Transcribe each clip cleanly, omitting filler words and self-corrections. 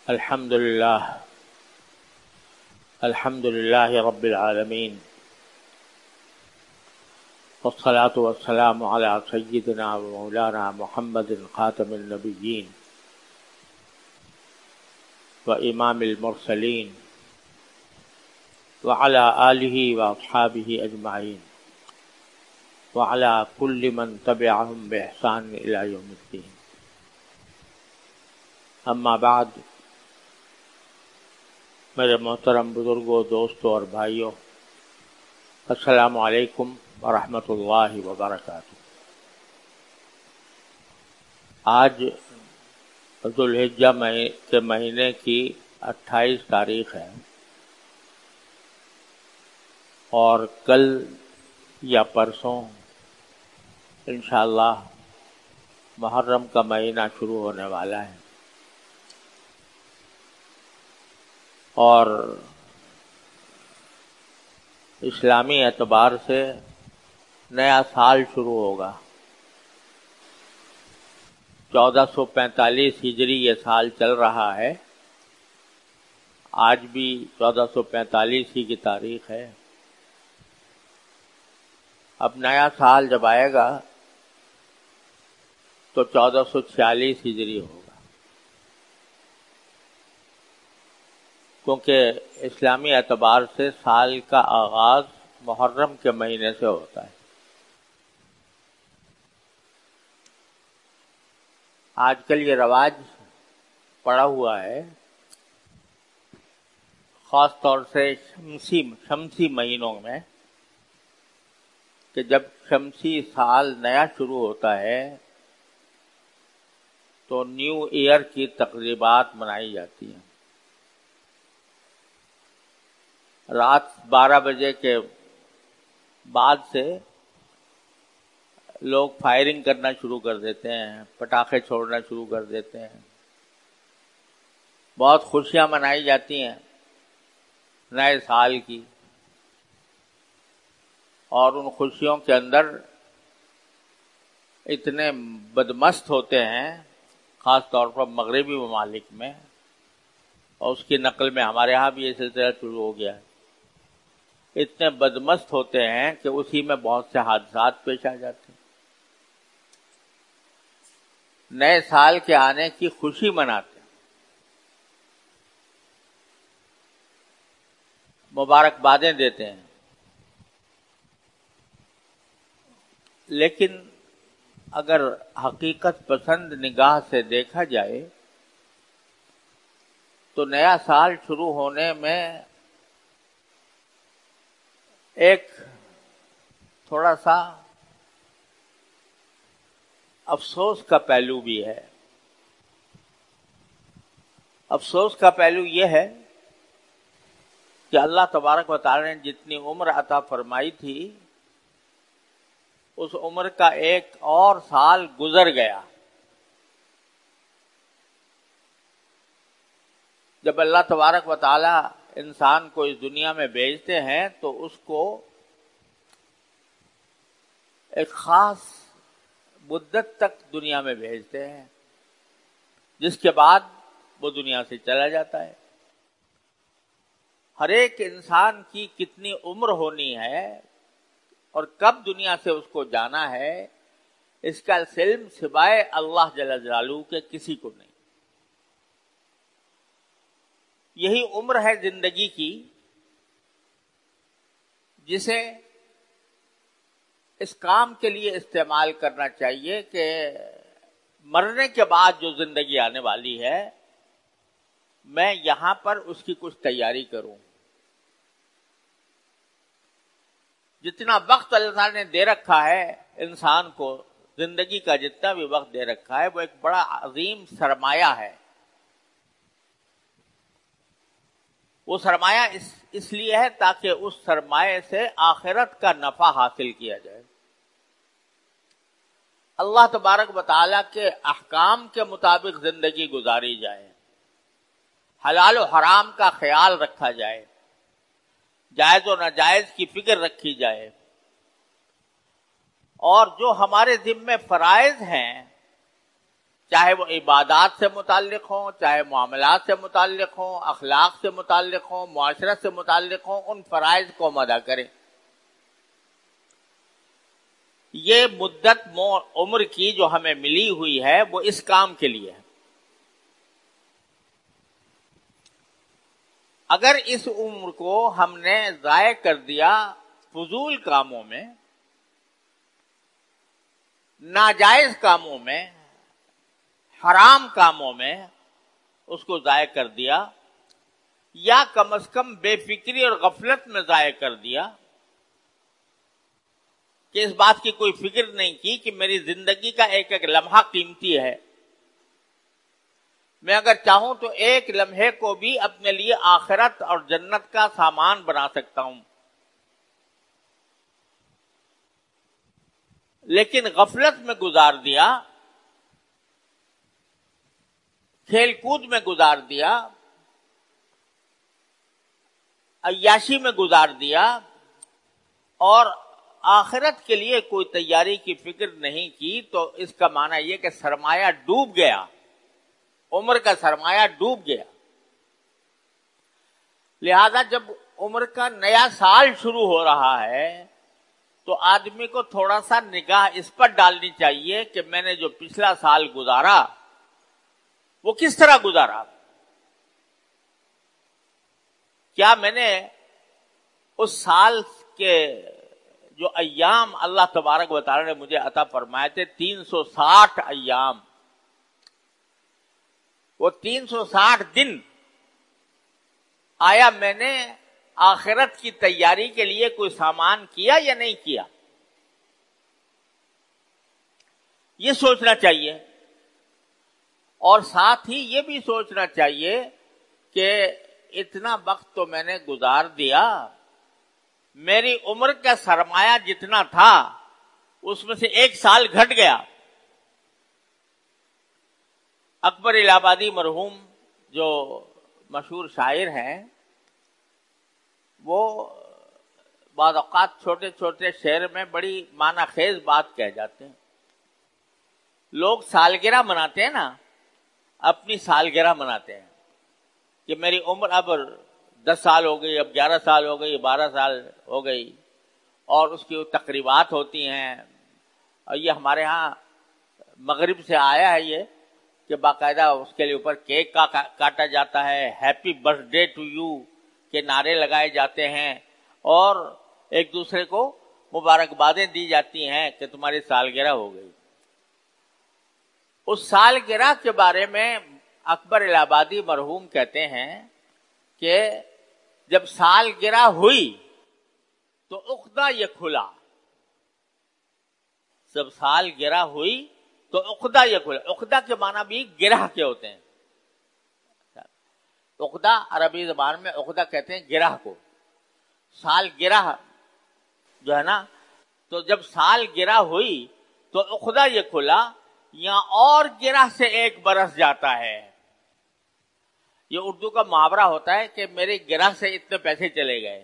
الحمد لله رب العالمين، والصلاة والسلام على سيدنا ومولانا محمد خاتم النبيين وإمام المرسلين وعلى آله وأصحابه أجمعين وعلى كل من تبعهم بإحسان إلى يوم الدين. اما بعد، میرے محترم بزرگوں، دوستوں اور بھائیوں، السلام علیکم ورحمۃ اللہ وبرکاتہ۔ آج ذو الحجہ کے مہینے کی 28 تاریخ ہے، اور کل یا پرسوں انشاءاللہ محرم کا مہینہ شروع ہونے والا ہے، اور اسلامی اعتبار سے نیا سال شروع ہوگا۔ 1445 ہجری یہ سال چل رہا ہے، آج بھی 1445 ہی کی تاریخ ہے۔ اب نیا سال جب آئے گا تو 1446 ہجری ہوگا، کیونکہ اسلامی اعتبار سے سال کا آغاز محرم کے مہینے سے ہوتا ہے۔ آج کل یہ رواج پڑا ہوا ہے، خاص طور سے شمسی مہینوں میں، کہ جب شمسی سال نیا شروع ہوتا ہے تو نیو ایئر کی تقریبات منائی جاتی ہیں۔ رات 12 بجے کے بعد سے لوگ فائرنگ کرنا شروع کر دیتے ہیں، پٹاخے چھوڑنا شروع کر دیتے ہیں، بہت خوشیاں منائی جاتی ہیں نئے سال کی، اور ان خوشیوں کے اندر اتنے بدمست ہوتے ہیں، خاص طور پر مغربی ممالک میں، اور اس کی نقل میں ہمارے ہاں بھی یہ سلسلہ شروع ہو گیا ہے، اتنے بدمست ہوتے ہیں کہ اسی میں بہت سے حادثات پیش آ جاتے ہیں۔ نئے سال کے آنے کی خوشی مناتے ہیں، مبارکبادیں دیتے ہیں، لیکن اگر حقیقت پسند نگاہ سے دیکھا جائے تو نیا سال شروع ہونے میں ایک تھوڑا سا افسوس کا پہلو بھی ہے۔ افسوس کا پہلو یہ ہے کہ اللہ تبارک و تعالی نے جتنی عمر عطا فرمائی تھی، اس عمر کا ایک اور سال گزر گیا۔ جب اللہ تبارک و تعالی انسان کو اس دنیا میں بھیجتے ہیں تو اس کو ایک خاص مدت تک دنیا میں بھیجتے ہیں، جس کے بعد وہ دنیا سے چلا جاتا ہے۔ ہر ایک انسان کی کتنی عمر ہونی ہے اور کب دنیا سے اس کو جانا ہے، اس کا علم سوائے اللہ جل جلالہ کے کسی کو نہیں۔ یہی عمر ہے زندگی کی، جسے اس کام کے لیے استعمال کرنا چاہیے کہ مرنے کے بعد جو زندگی آنے والی ہے، میں یہاں پر اس کی کچھ تیاری کروں۔ جتنا وقت اللہ تعالیٰ نے دے رکھا ہے انسان کو، زندگی کا جتنا بھی وقت دے رکھا ہے، وہ ایک بڑا عظیم سرمایہ ہے۔ وہ سرمایہ اس لیے ہے تاکہ اس سرمایہ سے آخرت کا نفع حاصل کیا جائے، اللہ تبارک و تعالیٰ کے احکام کے مطابق زندگی گزاری جائے، حلال و حرام کا خیال رکھا جائے، جائز و ناجائز کی فکر رکھی جائے، اور جو ہمارے ذمے فرائض ہیں چاہے وہ عبادات سے متعلق ہوں، چاہے معاملات سے متعلق ہوں، اخلاق سے متعلق ہوں، معاشرت سے متعلق ہوں، ان فرائض کو ہم ادا کریں۔ یہ مدت عمر کی جو ہمیں ملی ہوئی ہے وہ اس کام کے لیے ہے۔ اگر اس عمر کو ہم نے ضائع کر دیا فضول کاموں میں، ناجائز کاموں میں، حرام کاموں میں اس کو ضائع کر دیا، یا کم از کم بے فکری اور غفلت میں ضائع کر دیا کہ اس بات کی کوئی فکر نہیں کی کہ میری زندگی کا ایک ایک لمحہ قیمتی ہے، میں اگر چاہوں تو ایک لمحے کو بھی اپنے لیے آخرت اور جنت کا سامان بنا سکتا ہوں، لیکن غفلت میں گزار دیا، کھیل کود میں گزار دیا، عیاشی میں گزار دیا، اور آخرت کے لیے کوئی تیاری کی فکر نہیں کی، تو اس کا معنی یہ کہ سرمایہ ڈوب گیا، عمر کا سرمایہ ڈوب گیا۔ لہذا جب عمر کا نیا سال شروع ہو رہا ہے تو آدمی کو تھوڑا سا نگاہ اس پر ڈالنی چاہیے کہ میں نے جو پچھلا سال گزارا وہ کس طرح گزارا، کیا میں نے اس سال کے جو ایام اللہ تبارک و تعالی نے مجھے عطا فرمائے تھے 360 ایام، وہ 360 دن آیا میں نے آخرت کی تیاری کے لیے کوئی سامان کیا یا نہیں کیا، یہ سوچنا چاہیے۔ اور ساتھ ہی یہ بھی سوچنا چاہیے کہ اتنا وقت تو میں نے گزار دیا، میری عمر کا سرمایہ جتنا تھا اس میں سے 1 سال گھٹ گیا۔ اکبر الہ آبادی مرحوم جو مشہور شاعر ہیں، وہ بعض اوقات چھوٹے چھوٹے شعر میں بڑی معنی خیز بات کہہ جاتے ہیں۔ لوگ سالگرہ مناتے ہیں نا، اپنی سالگرہ مناتے ہیں کہ میری عمر اب 10 سال ہو گئی، اب 11 سال ہو گئی، 12 سال ہو گئی، اور اس کی تقریبات ہوتی ہیں۔ اور یہ ہمارے ہاں مغرب سے آیا ہے یہ کہ باقاعدہ اس کے لیے اوپر کیک کاٹا جاتا ہے، happy birthday to you کے نعرے لگائے جاتے ہیں، اور ایک دوسرے کو مبارکبادیں دی جاتی ہیں کہ تمہاری سالگرہ ہو گئی۔ اس سالگرہ کے بارے میں اکبر الہ آبادی مرحوم کہتے ہیں کہ جب سالگرہ ہوئی تو عقدہ یہ کھلا، جب سالگرہ ہوئی تو عقدہ یہ کھلا۔ عقدہ کے معنی بھی گرہ کے ہوتے ہیں۔ عقدہ عربی زبان میں عقدہ کہتے ہیں گرہ کو، سالگرہ جو ہے نا، تو جب سالگرہ ہوئی تو عقدہ یہ کھلا، یا اور گرہ سے 1 برس جاتا ہے۔ یہ اردو کا محاورہ ہوتا ہے کہ میری گرہ سے اتنے پیسے چلے گئے،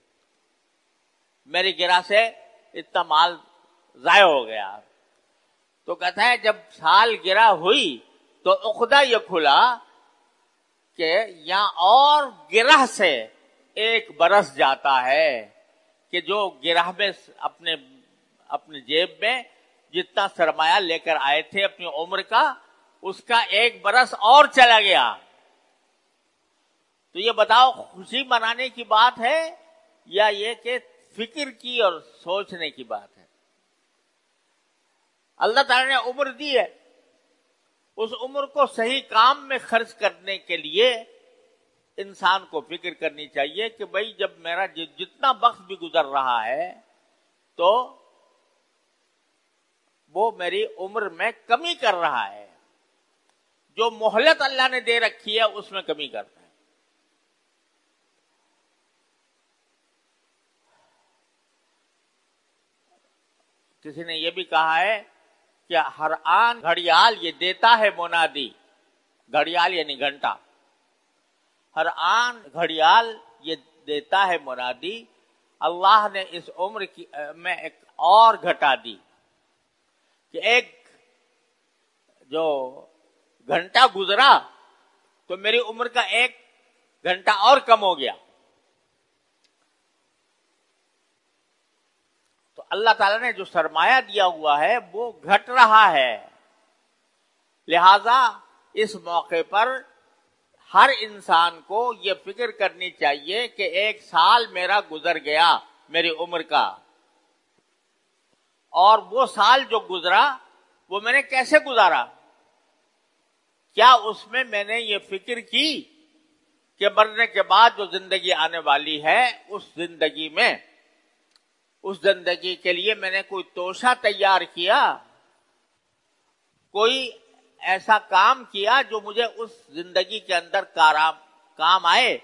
میری گرہ سے اتنا مال ضائع ہو گیا۔ تو کہتا ہے جب سال گرہ ہوئی تو عقدہ یہ کھلا کہ یا اور گرہ سے 1 برس جاتا ہے، کہ جو گرہ میں اپنے جیب میں جتنا سرمایہ لے کر آئے تھے اپنی عمر کا، اس کا 1 برس اور چلا گیا۔ تو یہ بتاؤ خوشی منانے کی بات ہے یا یہ کہ فکر کی اور سوچنے کی بات ہے؟ اللہ تعالی نے عمر دی ہے، اس عمر کو صحیح کام میں خرچ کرنے کے لیے انسان کو فکر کرنی چاہیے کہ بھئی جب میرا جتنا وقت بھی گزر رہا ہے تو وہ میری عمر میں کمی کر رہا ہے، جو مہلت اللہ نے دے رکھی ہے اس میں کمی کرتا ہے۔ کسی نے یہ بھی کہا ہے کہ ہر آن گھڑیال یہ دیتا ہے منادی، گھڑیال یعنی گھنٹہ، ہر آن گھڑیال یہ دیتا ہے منادی، اللہ نے اس عمر کی میں ایک اور گھٹا دی، کہ ایک جو گھنٹہ گزرا تو میری عمر کا 1 گھنٹہ اور کم ہو گیا. تو اللہ تعالیٰ نے جو سرمایہ دیا ہوا ہے وہ گھٹ رہا ہے. لہذا اس موقع پر ہر انسان کو یہ فکر کرنی چاہیے کہ 1 سال میرا گزر گیا میری عمر کا، اور وہ سال جو گزرا وہ میں نے کیسے گزارا. کیا اس میں میں نے یہ فکر کی کہ مرنے کے بعد جو زندگی آنے والی ہے اس زندگی کے لیے میں نے کوئی توشہ تیار کیا، کوئی ایسا کام کیا جو مجھے اس زندگی کے اندر کام آئے.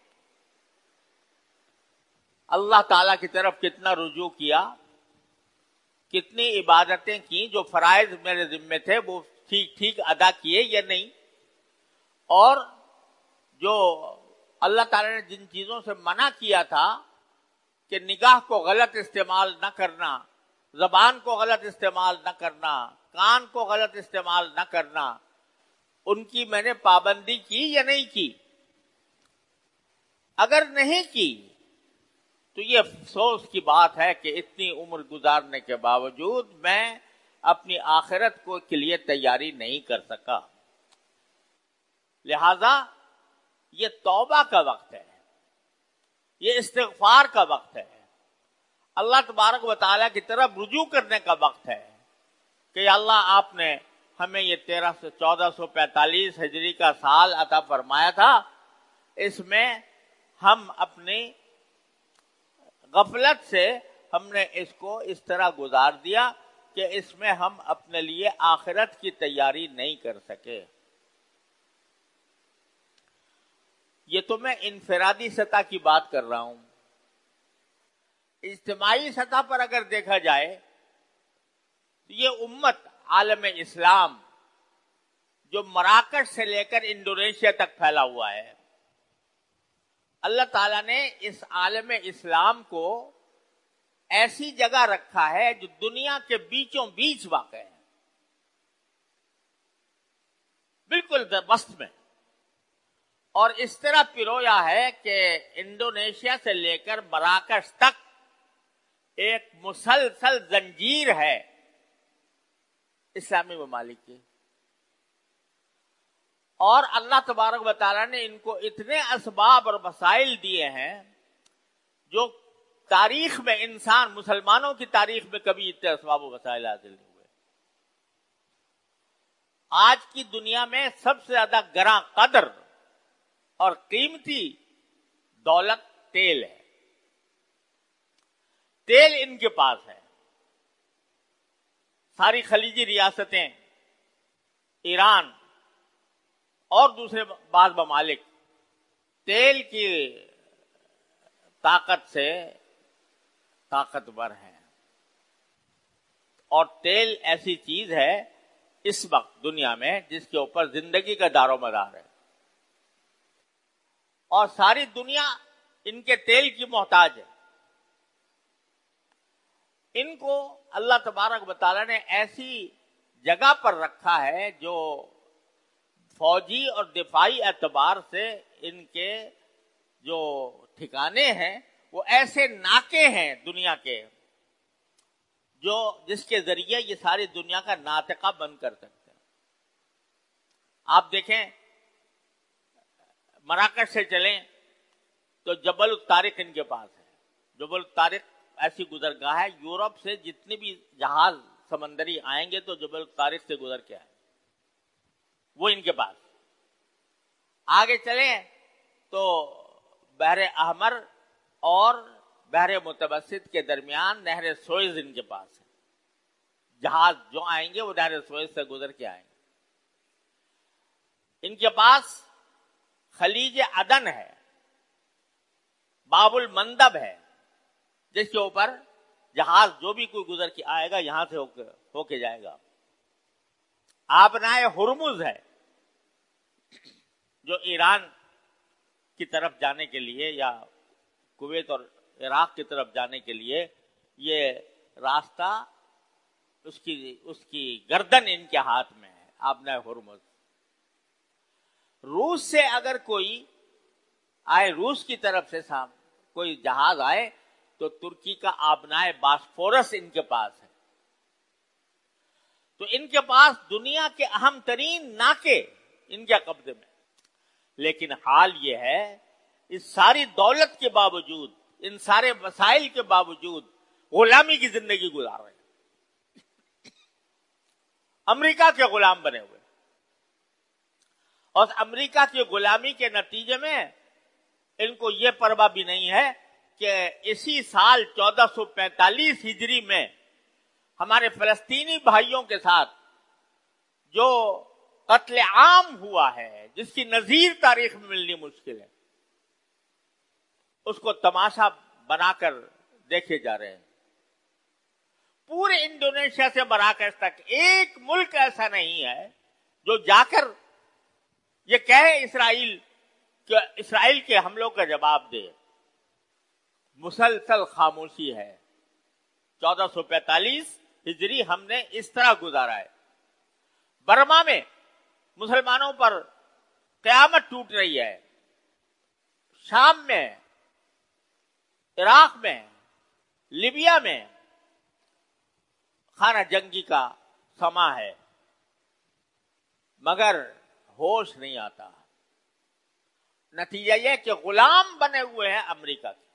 اللہ تعالی کی طرف کتنا رجوع کیا، کتنی عبادتیں کی، جو فرائض میرے ذمے تھے وہ ٹھیک ادا کیے یا نہیں، اور جو اللہ تعالی نے جن چیزوں سے منع کیا تھا کہ نگاہ کو غلط استعمال نہ کرنا، زبان کو غلط استعمال نہ کرنا، کان کو غلط استعمال نہ کرنا، ان کی میں نے پابندی کی یا نہیں کی. اگر نہیں کی تو یہ افسوس کی بات ہے کہ اتنی عمر گزارنے کے باوجود میں اپنی آخرت کے لیے تیاری نہیں کر سکا. لہذا یہ توبہ کا وقت ہے، یہ استغفار کا وقت ہے، اللہ تبارک و تعالیٰ کی طرف رجوع کرنے کا وقت ہے کہ اللہ آپ نے ہمیں یہ 1445 ہجری کا سال عطا فرمایا تھا، اس میں ہم اپنی غفلت سے ہم نے اس کو اس طرح گزار دیا کہ اس میں ہم اپنے لیے آخرت کی تیاری نہیں کر سکے. یہ تو میں انفرادی سطح کی بات کر رہا ہوں. اجتماعی سطح پر اگر دیکھا جائے تو یہ امت عالم اسلام جو مراکش سے لے کر انڈونیشیا تک پھیلا ہوا ہے، اللہ تعالیٰ نے اس عالم اسلام کو ایسی جگہ رکھا ہے جو دنیا کے بیچوں بیچ واقع ہے، بالکل وسط میں، اور اس طرح پرویا ہے کہ انڈونیشیا سے لے کر مراکش تک ایک مسلسل زنجیر ہے اسلامی ممالک کی. اور اللہ تبارک و تعالیٰ نے ان کو اتنے اسباب اور وسائل دیے ہیں جو تاریخ میں انسان مسلمانوں کی تاریخ میں کبھی اتنے اسباب و وسائل حاصل نہیں ہوئے. آج کی دنیا میں سب سے زیادہ گراں قدر اور قیمتی دولت تیل ہے. تیل ان کے پاس ہے. ساری خلیجی ریاستیں، ایران اور دوسرے بعض ممالک تیل کی طاقت سے طاقتور ہیں، اور تیل ایسی چیز ہے اس وقت دنیا میں جس کے اوپر زندگی کا دار و مدار ہے، اور ساری دنیا ان کے تیل کی محتاج ہے. ان کو اللہ تبارک و تعالیٰ نے ایسی جگہ پر رکھا ہے جو فوجی اور دفاعی اعتبار سے ان کے جو ٹھکانے ہیں وہ ایسے ناکے ہیں دنیا کے جس کے ذریعے یہ ساری دنیا کا ناطقہ بند کر سکتے ہیں. آپ دیکھیں مراکش سے چلیں تو جبل الطارق ان کے پاس ہے. جبل الطارق ایسی گزرگاہ ہے، یورپ سے جتنے بھی جہاز سمندری آئیں گے تو جبل الطارق سے گزر کے آئیں، وہ ان کے پاس. آگے چلیں تو بحر احمر اور بحر متوسط کے درمیان نہر سوئز ان کے پاس ہے. جہاز جو آئیں گے وہ نہر سوئز سے گزر کے آئیں گے. ان کے پاس خلیج عدن ہے، باب المندب ہے، جس کے اوپر جہاز جو بھی کوئی گزر کے آئے گا یہاں سے ہو کے جائے گا. آبنائے ہرمز ہے جو ایران کی طرف جانے کے لیے یا کویت اور عراق کی طرف جانے کے لیے یہ راستہ اس کی گردن ان کے ہاتھ میں ہے، آبنائے ہرمز. روس سے اگر کوئی آئے، روس کی طرف سے کوئی جہاز آئے تو ترکی کا آبنائے باسفورس ان کے پاس ہے، تو ان کے پاس دنیا کے اہم ترین ناکے ان کے قبضے میں. لیکن حال یہ ہے اس ساری دولت کے باوجود، ان سارے وسائل کے باوجود غلامی کی زندگی گزار رہے ہیں، امریکہ کے غلام بنے ہوئے. اور امریکہ کی غلامی کے نتیجے میں ان کو یہ پرواہ بھی نہیں ہے کہ اسی سال 1445 ہجری میں ہمارے فلسطینی بھائیوں کے ساتھ جو قتل عام ہوا ہے، جس کی نظیر تاریخ میں ملنی مشکل ہے، اس کو تماشا بنا کر دیکھے جا رہے ہیں. پورے انڈونیشیا سے مراکش تک ایک ملک ایسا نہیں ہے جو جا کر یہ کہے اسرائیل کے حملوں کا جواب دے. مسلسل خاموشی ہے. 1445 ہجری ہم نے اس طرح گزارا ہے. برما میں مسلمانوں پر قیامت ٹوٹ رہی ہے، شام میں، عراق میں، لیبیا میں خانہ جنگی کا سما ہے، مگر ہوش نہیں آتا. نتیجہ یہ کہ غلام بنے ہوئے ہیں امریکہ کے،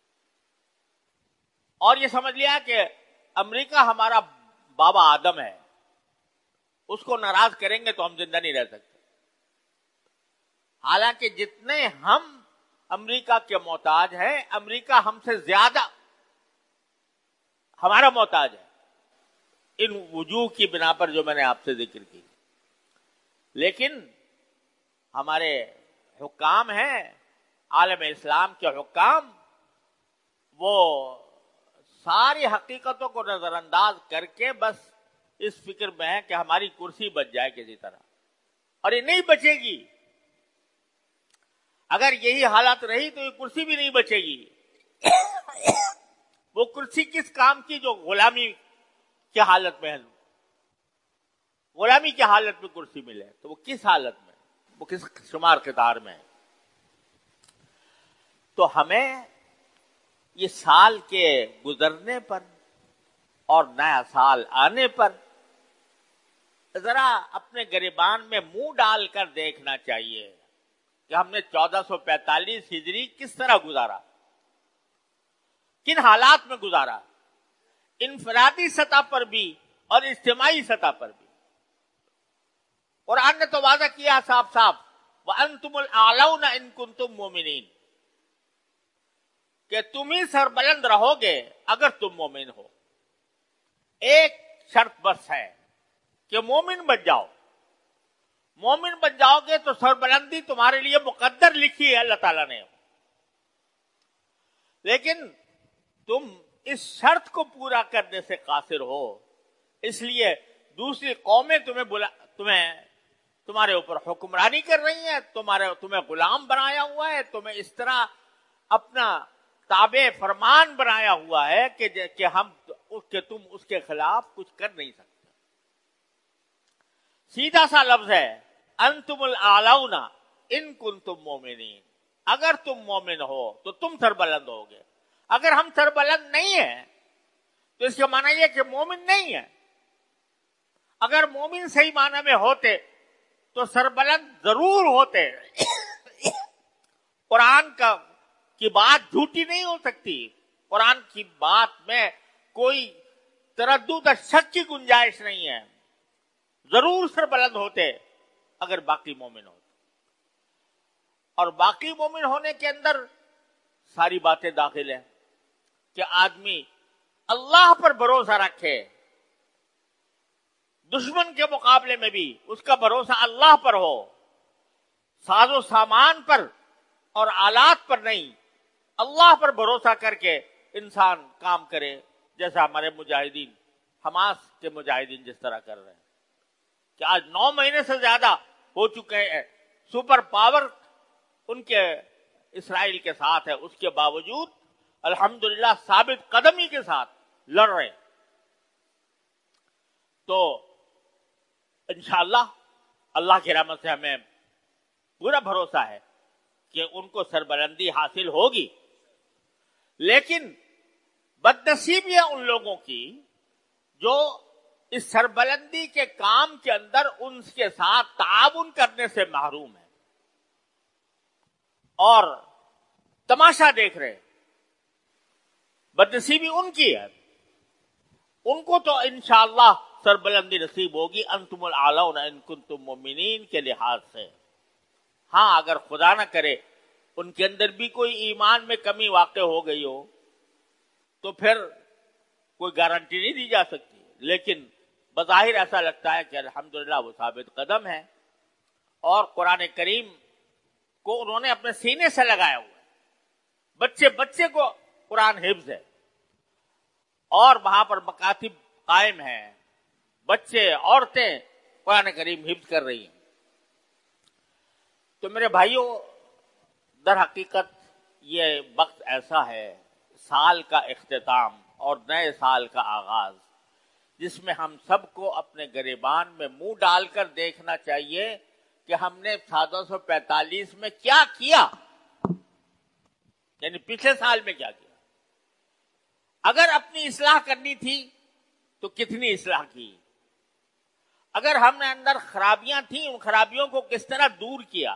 اور یہ سمجھ لیا کہ امریکہ ہمارا بابا آدم ہے، اس کو ناراض کریں گے تو ہم زندہ نہیں رہ سکتے. حالانکہ جتنے ہم امریکہ کے محتاج ہیں، امریکہ ہم سے زیادہ ہمارا محتاج ہے، ان وجوہ کی بنا پر جو میں نے آپ سے ذکر کی. لیکن ہمارے حکام ہیں، عالم اسلام کے حکام، وہ ساری حقیقتوں کو نظر انداز کر کے بس اس فکر میں ہے کہ ہماری کرسی بچ جائے کسی طرح، اور یہ نہیں بچے گی. اگر یہی حالت رہی تو یہ کرسی بھی نہیں بچے گی. وہ کرسی کس کام کی جو غلامی کی حالت میں ہے؟ غلامی کی حالت میں کرسی ملے تو وہ کس حالت میں، وہ کس شمار قطار میں ہے؟ تو ہمیں یہ سال کے گزرنے پر اور نیا سال آنے پر ذرا اپنے گریبان میں منہ ڈال کر دیکھنا چاہیے کہ ہم نے 1445 ہجری کس طرح گزارا، کن حالات میں گزارا، انفرادی سطح پر بھی اور اجتماعی سطح پر بھی. قرآن نے تو واضح کیا صاف صاف، وَأَنْتُمُ الْأَعْلَوْنَ إِن كُنتُم مُؤْمِنِينَ، کہ تم ہی سربلند رہو گے اگر تم مومن ہو. ایک شرط بس ہے کہ مومن بن جاؤ. مومن بن جاؤ گے تو سربلندی تمہارے لیے مقدر لکھی ہے اللہ تعالیٰ نے. لیکن تم اس شرط کو پورا کرنے سے قاصر ہو، اس لیے دوسری قومیں تمہارے اوپر حکمرانی کر رہی ہیں، تمہیں غلام بنایا ہوا ہے، تمہیں اس طرح اپنا تابع فرمان بنایا ہوا ہے کہ تم اس کے خلاف کچھ کر نہیں سکتے. سیدھا سا لفظ ہے، انتم الاعلون ان کنتم مومنین، اگر تم مومن ہو تو تم سربلند ہوگے. اگر ہم سربلند نہیں ہیں تو اس کا معنی یہ کہ مومن نہیں ہے. اگر مومن صحیح معنی میں ہوتے تو سربلند ضرور ہوتے. قرآن کی بات جھوٹی نہیں ہو سکتی. قرآن کی بات میں کوئی تردد اور شک کی گنجائش نہیں ہے. ضرور سربلند ہوتے اگر باقی مومن ہوتے. اور باقی مومن ہونے کے اندر ساری باتیں داخل ہیں کہ آدمی اللہ پر بھروسہ رکھے، دشمن کے مقابلے میں بھی اس کا بھروسہ اللہ پر ہو، ساز و سامان پر اور آلات پر نہیں، اللہ پر بھروسہ کر کے انسان کام کرے، جیسا ہمارے مجاہدین، حماس کے مجاہدین جس طرح کر رہے ہیں کہ آج 9 مہینے سے زیادہ ہو چکے ہیں. سپر پاور ان کے اسرائیل کے ساتھ ہے، اس کے باوجود الحمدللہ ثابت قدمی کے ساتھ لڑ رہے ہیں. تو انشاءاللہ اللہ کی رحمت سے ہمیں پورا بھروسہ ہے کہ ان کو سربلندی حاصل ہوگی، لیکن بدنصیبی ہے ان لوگوں کی جو اس سربلندی کے کام کے اندر ان کے ساتھ تعاون کرنے سے محروم ہے اور تماشا دیکھ رہے۔ بدنصیبی ان کی ہے، ان کو تو انشاءاللہ سربلندی نصیب ہوگی، انتم الاعلون ان کنتم مؤمنین کے لحاظ سے۔ ہاں اگر خدا نہ کرے ان کے اندر بھی کوئی ایمان میں کمی واقع ہو گئی ہو تو پھر کوئی گارنٹی نہیں دی جا سکتی، لیکن بظاہر ایسا لگتا ہے کہ الحمدللہ وہ ثابت قدم ہے اور قرآن کریم کو انہوں نے اپنے سینے سے لگایا ہوا ہے، بچے بچے کو قرآن حفظ ہے اور وہاں پر مکاتب قائم ہیں، بچے عورتیں قرآن کریم حفظ کر رہی ہیں۔ تو میرے بھائیوں، در حقیقت یہ وقت ایسا ہے، سال کا اختتام اور نئے سال کا آغاز، جس میں ہم سب کو اپنے گریبان میں منہ ڈال کر دیکھنا چاہیے کہ ہم نے 1445 میں کیا کیا، یعنی پچھلے سال میں کیا کیا۔ اگر اپنی اصلاح کرنی تھی تو کتنی اصلاح کی، اگر ہم نے اندر خرابیاں تھیں ان خرابیوں کو کس طرح دور کیا،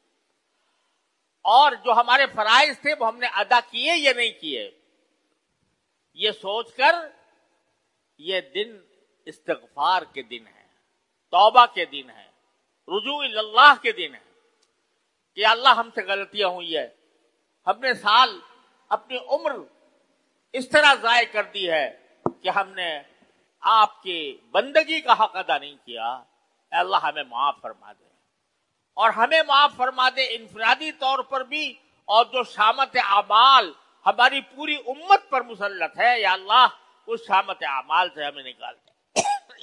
اور جو ہمارے فرائض تھے وہ ہم نے ادا کیے یا نہیں کیے، یہ سوچ کر یہ دن استغفار کے دن ہے، توبہ کے دن ہے، رجوع اللہ کے دن ہے کہ اللہ ہم سے غلطیاں ہوئی ہے، ہم نے سال اپنی عمر اس طرح ضائع کر دی ہے کہ ہم نے آپ کی بندگی کا حق ادا نہیں کیا، اے اللہ ہمیں معاف فرما دے، اور ہمیں معاف فرما دے انفرادی طور پر بھی، اور جو شامت اعمال ہماری پوری امت پر مسلط ہے یا اللہ اس شامت اعمال سے ہمیں نکال دے۔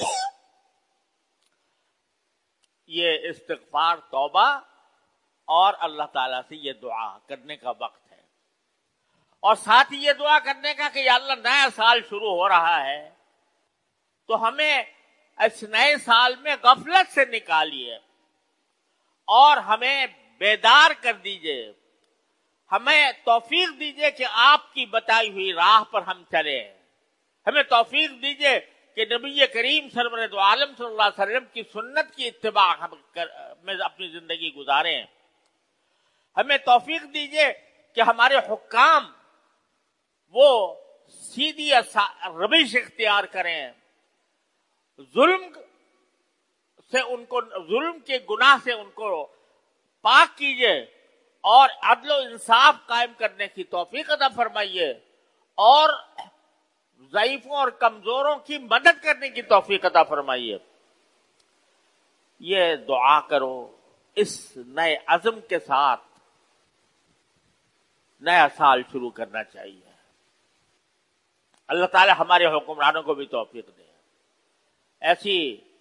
یہ استغفار، توبہ اور اللہ تعالیٰ سے یہ دعا کرنے کا وقت ہے، اور ساتھ ہی یہ دعا کرنے کا کہ یا اللہ نیا سال شروع ہو رہا ہے تو ہمیں اس نئے سال میں غفلت سے نکالیے اور ہمیں بیدار کر دیجئے، ہمیں توفیق دیجئے کہ آپ کی بتائی ہوئی راہ پر ہم چلیں، ہمیں توفیق دیجئے کہ نبی کریم سرور دو عالم صلی اللہ علیہ وسلم کی سنت کی اتباع میں اپنی زندگی گزاریں، ہمیں توفیق دیجئے کہ ہمارے حکام وہ سیدھی روش اختیار کریں، ظلم سے ان کو، ظلم کے گناہ سے ان کو پاک کیجئے اور عدل و انصاف قائم کرنے کی توفیق عطا فرمائیے، اور ضعیفوں اور کمزوروں کی مدد کرنے کی توفیق عطا فرمائیے۔ یہ دعا کرو اس نئے عزم کے ساتھ نیا سال شروع کرنا چاہیے۔ اللہ تعالی ہمارے حکمرانوں کو بھی توفیق دے۔ ایسی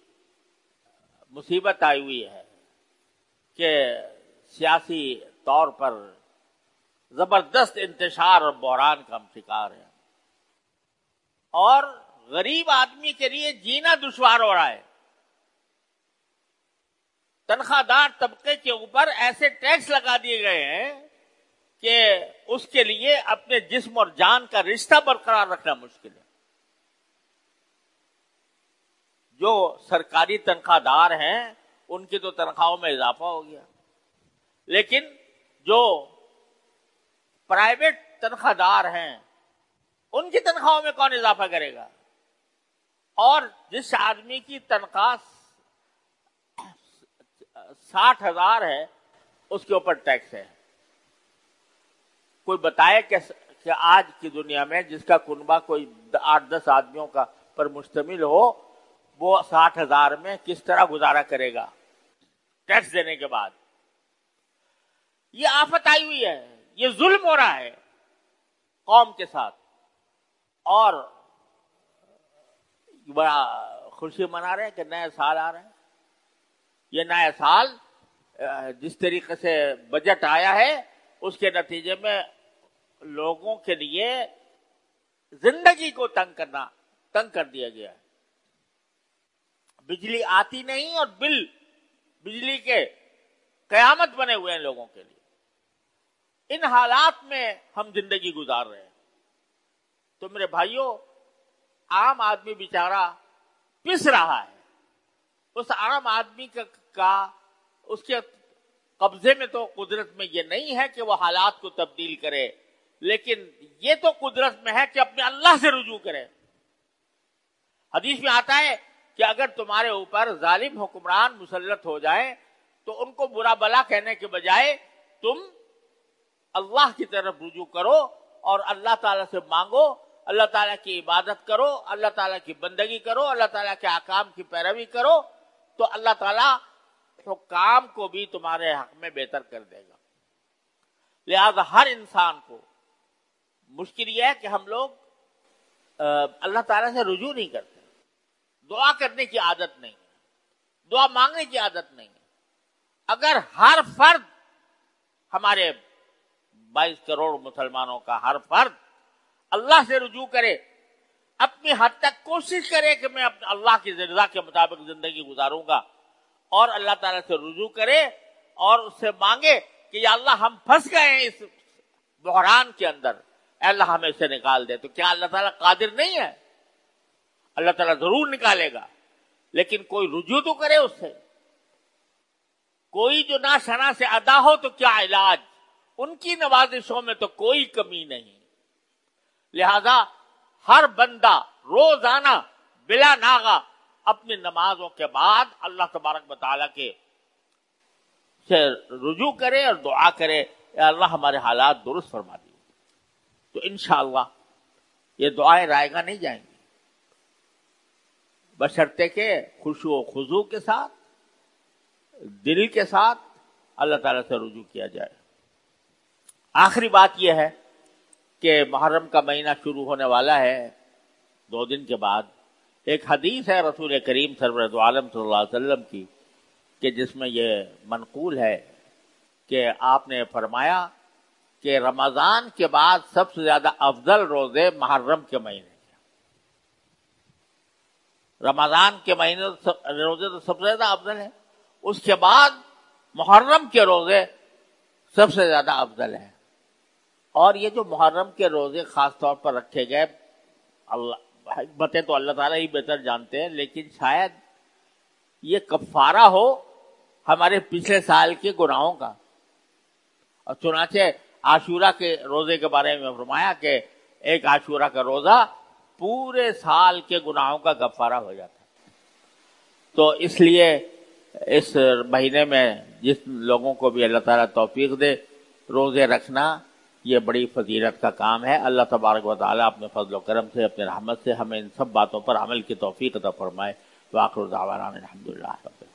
مصیبت آئی ہوئی ہے کہ سیاسی طور پر زبردست انتشار اور بحران کا ہم شکار ہیں، اور غریب آدمی کے لیے جینا دشوار ہو رہا ہے۔ تنخواہ دار طبقے کے اوپر ایسے ٹیکس لگا دیے گئے ہیں کہ اس کے لیے اپنے جسم اور جان کا رشتہ برقرار رکھنا مشکل ہے۔ جو سرکاری تنخواہ دار ہیں ان کی تو تنخواہوں میں اضافہ ہو گیا، لیکن جو پرائیویٹ تنخواہ دار ہیں ان کی تنخواہوں میں کون اضافہ کرے گا؟ اور جس آدمی کی تنخواہ 60,000 ہے اس کے اوپر ٹیکس ہے۔ کوئی بتائے کہ آج کی دنیا میں جس کا کنبہ کوئی 8-10 آدمیوں کا پر مشتمل ہو، وہ 60,000 میں کس طرح گزارا کرے گا ٹیکس دینے کے بعد؟ یہ آفت آئی ہوئی ہے، یہ ظلم ہو رہا ہے قوم کے ساتھ، اور بڑا خوشی منا رہے ہیں کہ نیا سال آ رہا ہے۔ یہ نیا سال جس طریقے سے بجٹ آیا ہے اس کے نتیجے میں لوگوں کے لیے زندگی کو تنگ کر دیا گیا ہے۔ بجلی آتی نہیں اور بل بجلی کے قیامت بنے ہوئے ہیں لوگوں کے لیے. ان حالات میں ہم زندگی گزار رہے ہیں. تو میرے بھائیوں، عام آدمی بیچارہ پس رہا ہے. اس عام آدمی کا اس کے قبضے میں تو قدرت میں یہ نہیں ہے کہ وہ حالات کو تبدیل کرے، لیکن یہ تو قدرت میں ہے کہ اپنے اللہ سے رجوع کرے. حدیث میں آتا ہے کہ اگر تمہارے اوپر ظالم حکمران مسلط ہو جائے تو ان کو برا بلا کہنے کے بجائے تم اللہ کی طرف رجوع کرو اور اللہ تعالیٰ سے مانگو، اللہ تعالیٰ کی عبادت کرو، اللہ تعالیٰ کی بندگی کرو، اللہ تعالیٰ کے احکام کی پیروی کرو، تو اللہ تعالیٰ حکام کو بھی تمہارے حق میں بہتر کر دے گا. لہذا ہر انسان کو مشکل یہ ہے کہ ہم لوگ اللہ تعالیٰ سے رجوع نہیں کرتے. دعا کرنے کی عادت نہیں ہے، دعا مانگنے کی عادت نہیں ہے. اگر ہر فرد، ہمارے 22 کروڑ مسلمانوں کا ہر فرد اللہ سے رجوع کرے، اپنی حد تک کوشش کرے کہ میں اپنے اللہ کی رضا کے مطابق زندگی گزاروں گا، اور اللہ تعالیٰ سے رجوع کرے اور اس سے مانگے کہ یا اللہ ہم پھنس گئے ہیں اس بحران کے اندر، اے اللہ ہمیں اسے نکال دے. تو کیا اللہ تعالیٰ قادر نہیں ہے؟ اللہ تعالیٰ ضرور نکالے گا، لیکن کوئی رجوع تو کرے اس سے. کوئی جو نہ شنا سے ادا ہو تو کیا علاج، ان کی نوازشوں میں تو کوئی کمی نہیں. لہذا ہر بندہ روزانہ بلا ناغہ اپنی نمازوں کے بعد اللہ تبارک و تعالیٰ کے سے رجوع کرے اور دعا کرے، اے اللہ ہمارے حالات درست فرما دیے. تو انشاءاللہ یہ دعائیں رائگاں نہیں جائیں گی، بشرطے کہ خشوع و خضوع کے ساتھ، دل کے ساتھ اللہ تعالیٰ سے رجوع کیا جائے. آخری بات یہ ہے کہ محرم کا مہینہ شروع ہونے والا ہے 2 دن کے بعد. ایک حدیث ہے رسول کریم سرورد عالم صلی اللہ علیہ وسلم کی کہ جس میں یہ منقول ہے کہ آپ نے فرمایا کہ رمضان کے بعد سب سے زیادہ افضل روزے محرم کے مہینے ہیں. رمضان کے مہینے روزے تو سب سے زیادہ افضل ہیں، اس کے بعد محرم کے روزے سب سے زیادہ افضل ہیں. اور یہ جو محرم کے روزے خاص طور پر رکھے گئے، اللہ حکمتیں تو اللہ تعالیٰ ہی بہتر جانتے ہیں، لیکن شاید یہ کفارہ ہو ہمارے پچھلے سال کے گناہوں کا. اور چنانچہ عاشورہ کے روزے کے بارے میں فرمایا کہ ایک عاشورہ کا روزہ پورے سال کے گناہوں کا کفارہ ہو جاتا ہے. تو اس لیے اس مہینے میں جس لوگوں کو بھی اللہ تعالیٰ توفیق دے روزے رکھنا، یہ بڑی فضیلت کا کام ہے. اللہ تبارک و تعالیٰ اپنے فضل و کرم سے، اپنے رحمت سے ہمیں ان سب باتوں پر عمل کی توفیق عطا فرمائے. وآخر دعوانا الحمدللہ.